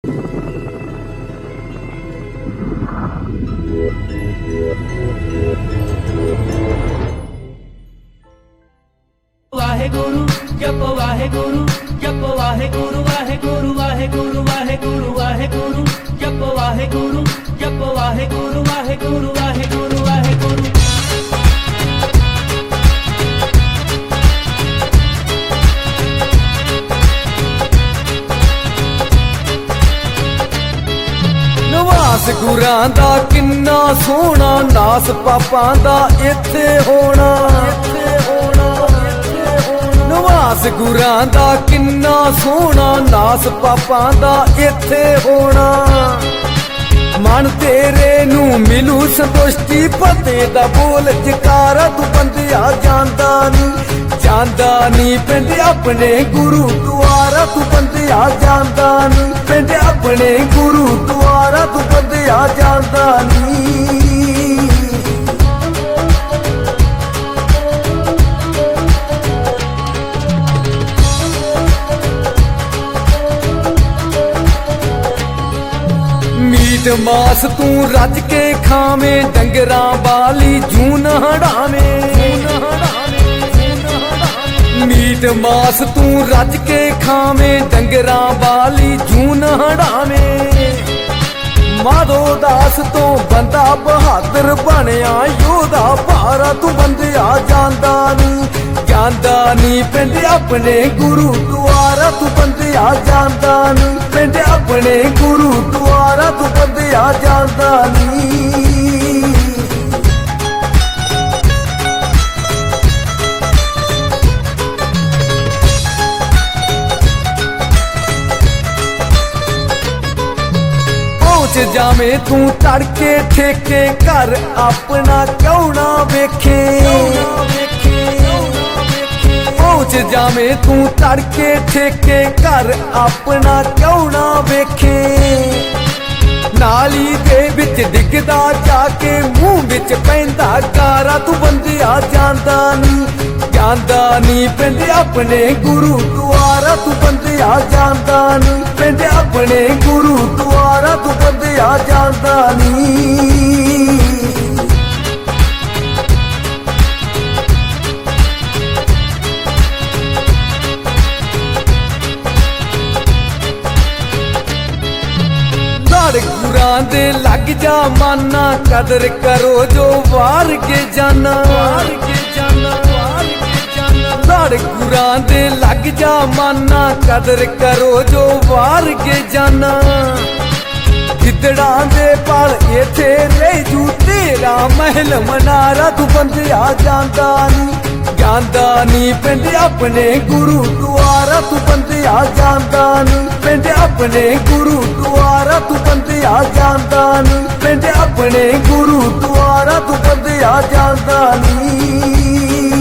ਵਾਹਿਗੁਰੂ ਜਪੋ ਵਾਹਿਗੁਰੂ ਜਪੋ ਵਾਹਿਗੁਰੂ ਵਾਹਿਗੁਰੂ ਵਾਹਿਗੁਰੂ ਵਾਹਿਗੁਰੂ ਵਾਹਿਗੁਰੂ ਜਪੋ ਵਾਹਿਗੁਰੂ ਜਪੋ ਵਾਹਿਗੁਰੂ ਵਾਹਿਗੁਰੂ ਵਾਹਿਗੁਰੂ ਵਾਹਿਗੁਰੂ। ਨਿਵਾਸ ਗੁਰਾਂ ਦਾ ਕਿੰਨਾ ਸੋਹਣਾ, ਨਾਸ ਪਾਪਾਂ ਦਾ ਇੱਥੇ ਹੋਣਾ। ਨਿਵਾਸ ਗੁਰਾਂ ਦਾ ਕਿੰਨਾ ਸੋਹਣਾ, ਨਾਸ ਪਾਪਾਂ ਦਾ ਇੱਥੇ ਹੋਣਾ। ਮਨ ਤੇਰੇ ਨੂੰ ਮਿਲੂ ਸੰਤੁਸ਼ਟੀ, ਫਤਿਹ ਦਾ ਬੋਲ ਜਕਾਰਾ। ਤੂੰ ਬੰਦਿਆ ਜਾਂਦਾ ਨੀ ਪਿੰਡ ਆਪਣੇ ਗੁਰੂ ਦੁਆਰਾ। ਤੂੰ ਬੰਦਿਆ ਜਾਂਦਾ ਨੀ ਪਿੰਡ ਆਪਣੇ ਗੁਰੂ ਦੁਆਰਾ। ਤੂੰ ਬੰਦਿਆ ਜਾਂਦਾ ਨੀ। ਮੀਟ ਮਾਸ ਤੂੰ ਰੱਜ ਕੇ ਖਾਵੇਂ, ਡੰਗਰਾਂ ਵਾਲੀ ਜੂਨ ਹੜਾਵੇਂ। ਮੀਟ ਮਾਸ ਤੂੰ ਰੱਜ ਕੇ ਖਾਵੇਂ, ਡੰਗਰਾਂ ਵਾਲੀ ਜੂਨ ਹੜਾਵੇਂ। ਮਾਧੋ ਦਾਸ ਤੋਂ ਬੰਦਾ ਬਹਾਦਰ ਬਣਿਆ ਯੋਧਾ ਭਾਰਾ। ਤੂੰ ਬੰਦਿਆ ਜਾਂਦਾ ਨੀ ਪਿੰਡ ਆਪਣੇ ਗੁਰੂ ਦੁਆਰਾ। ਤੂੰ ਬੰਦਿਆ ਜਾਂਦਾ ਨੀ ਪਿੰਡ ਆਪਣੇ ਗੁਰੂ ਦੁਆਰਾ। ਤੂੰ ਬੰਦਿਆ ਜਾਂਦਾ ਨੀ। ਪਹੁੰਚ ਜਾਵੇਂ ਤੂੰ ਤੜਕੇ ਠੇਕੇ, ਘਰ ਆਪਣਾ ਕਿਉਂ ਨਾ ਵੇਖੇ। ਪਹੁੰਚ ਜਾਵੇਂ ਤੂੰ ਤੜਕੇ ਠੇਕੇ, ਘਰ ਆਪਣਾ ਕਿਉਂ ਨਾ ਵੇਖੇ। ਨਾਲੀ ਦੇ ਵਿੱਚ ਡਿੱਗਦਾ ਜਾ ਕੇ, ਮੂੰਹ ਵਿੱਚ ਪੈਂਦਾ ਗਾਰਾ। ਤੂੰ ਬੰਦਿਆ ਜਾਂਦਾ ਨੀ ਪਿੰਡ ਆਪਣੇ ਗੁਰੂ ਦੁਆਰਾ। ਤੂੰ ਬੰਦਿਆ ਜਾਂਦਾ ਨੀ ਪਿੰਡ ਆਪਣੇ ਗੁਰੂ ਦੁਆਰਾ। ਤੂੰ ਬੰਦਿਆ ਜਾਂਦਾ ਨੀ। ਲੜ ਗੁਰਾਂ ਦੇ ਲੱਗ ਜਾ ਮਾਨਾ, ਕਦਰ ਕਰੋ ਜੋ ਵਾਰ ਕੇ ਜਾਨਾ। ਲੜ ਗੁਰਾਂ ਦੇ ਲੱਗ ਜਾ ਮਾਨਾ, ਕਦਰ ਕਰੋ ਜੋ ਵਾਰ ਕੇ ਜਾਨਾ। ਗਿੱਦੜਾਂ ਦੇ ਪਲ ਇੱਥੇ ਰਹਿ ਜੂ, ਤੇਰਾ ਮਹਿਲ ਮਨਾਰਾ। ਤੂੰ ਬੰਦਿਆ ਜਾਂਦਾ ਨੀ ਪਿੰਡ ਆਪਣੇ ਗੁਰੂ ਦੁਆਰਾ। ਤੂੰ ਬੰਦਿਆ ਜਾਂਦਾ ਨੀ ਪਿੰਡ ਆਪਣੇ ਗੁਰੂ ਦੁਆਰਾ। ਤੂੰ ਬੰਦਿਆ ਜਾਂਦਾ ਨੀ ਪਿੰਡ ਆਪਣੇ ਗੁਰੂ ਦੁਆਰਾ। ਤੂੰ ਬੰਦਿਆ ਜਾਂਦਾ ਨੀ।